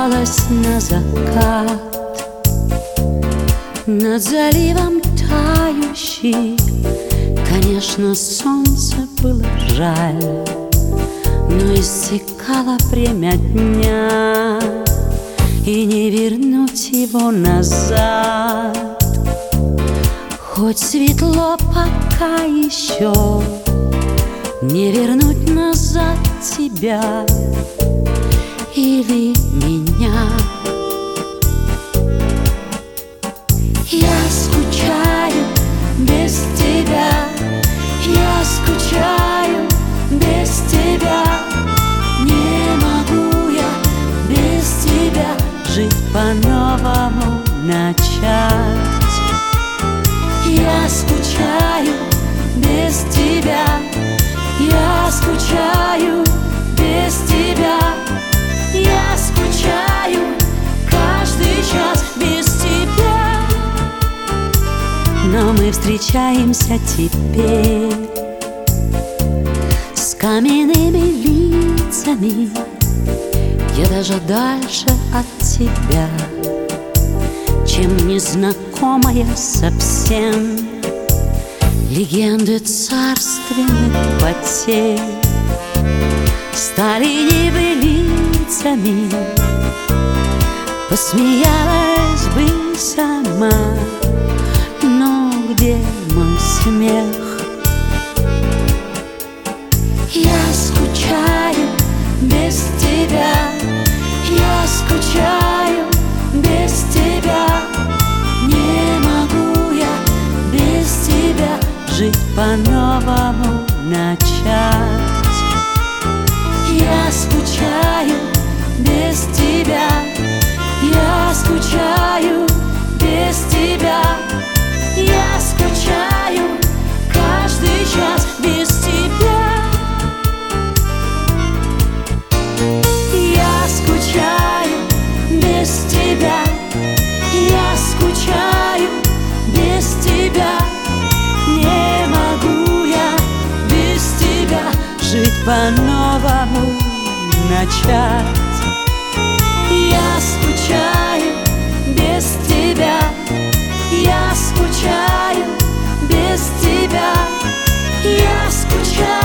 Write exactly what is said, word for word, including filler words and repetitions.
собиралась на закат, над заливом тающий. Конечно, солнце было жаль, но иссякало время дня, и не вернуть его назад. Хоть светло пока еще, не вернуть назад тебя или меня. Я скучаю без тебя, я скучаю без тебя. Не могу я без тебя жить по-новому начать. Я скучаю без тебя, я скучаю без тебя. Я скучаю каждый час без тебя. Но мы встречаемся теперь с каменными лицами. Я даже дальше от тебя, чем незнакомая совсем легенды царственных потерь стали небылицами. Посмеялась бы сама, но где мой смех? Я скучаю без тебя, я скучаю без тебя. Не могу я без тебя жить по-новому начать. Я скучаю без тебя, я скучаю без тебя. Я скучаю каждый час без тебя. Я скучаю без тебя, я скучаю без тебя. Не могу я без тебя жить по-новому начать. Я скучаю без тебя, я скучаю без тебя. Я скучаю.